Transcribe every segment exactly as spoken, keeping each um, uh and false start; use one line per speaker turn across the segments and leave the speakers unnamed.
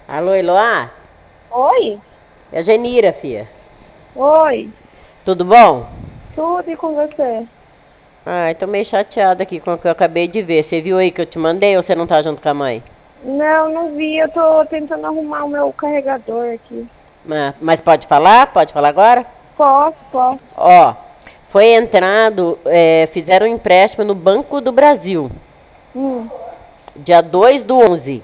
Alô, Eloá?
Oi?
É a Genira, filha.
Oi?
Tudo bom?
Tudo e com você?
Ai, tô meio chateada aqui com o que eu acabei de ver. Você viu aí que eu te mandei ou você não tá junto com a mãe?
Não, não vi. Eu tô tentando arrumar o meu carregador aqui.
Ah, mas pode falar? Pode falar agora?
Posso, posso.
Ó, foi entrado, é, fizeram um empréstimo no Banco do Brasil,
Hum,
dia dois do onze.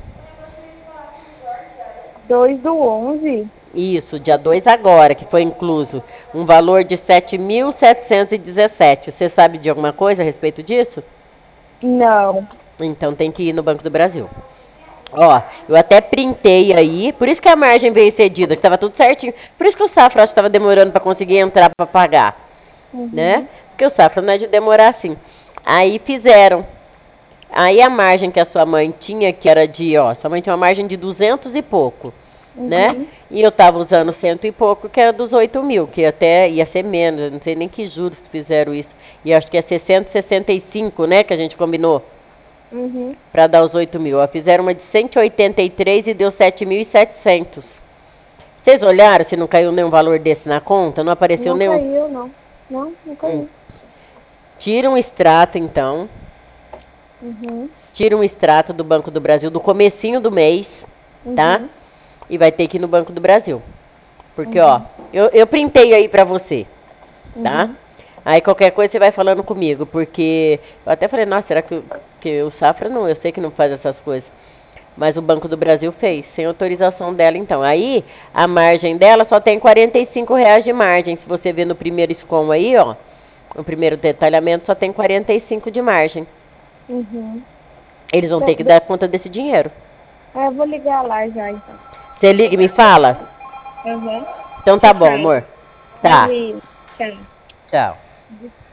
dois do onze?
Isso, dia dois agora, que foi incluso um valor de sete mil setecentos e dezessete. Você sabe de alguma coisa a respeito disso?
Não.
Então tem que ir no Banco do Brasil. Ó, eu até printei aí, por isso que a margem veio cedida, que tava tudo certinho. Por isso que o Safra acho que tava demorando para conseguir entrar para pagar, né?
Uhum.
Porque o Safra não é de demorar assim. Aí fizeram. Aí a margem que a sua mãe tinha, que era de, ó, sua mãe tinha uma margem de duzentos e pouco, né?
Uhum.
E eu tava usando cento e pouco, que era dos oito mil, que até ia ser menos, eu não sei nem que juros que fizeram isso. E acho que é cento e sessenta e cinco, né, que a gente combinou.
Uhum.
Para dar os oito mil. Ó, fizeram uma de cento e oitenta e três e deu sete mil e setecentos. Vocês olharam se não caiu nenhum valor desse na conta? Não apareceu
Não
nenhum?
caiu, não. Não, não
Hum.
caiu.
Tira um extrato, então.
Uhum.
Tira um extrato do Banco do Brasil do comecinho do mês, tá?
Uhum.
E vai ter que ir no Banco do Brasil. Porque, ó,
Uhum.
eu, eu printei aí pra você, tá?
Uhum.
Aí qualquer coisa você vai falando comigo, porque eu até falei, nossa, será que, o- que o Safra não, eu sei que não faz essas coisas. Mas o Banco do Brasil fez, sem autorização dela, então. Aí, a margem dela só tem quarenta e cinco reais de margem. Se você ver no primeiro escom aí, ó, no primeiro detalhamento, só tem quarenta e cinco de margem.
Uhum.
Eles vão ter
Então,
que
de-
dar conta desse dinheiro.
ah, eu vou ligar lá já, então.
Você liga e me fala?
Uhum.
Então tá bom,
Fechado.
amor. Tá.
Valeu. Tchau.
Tchau.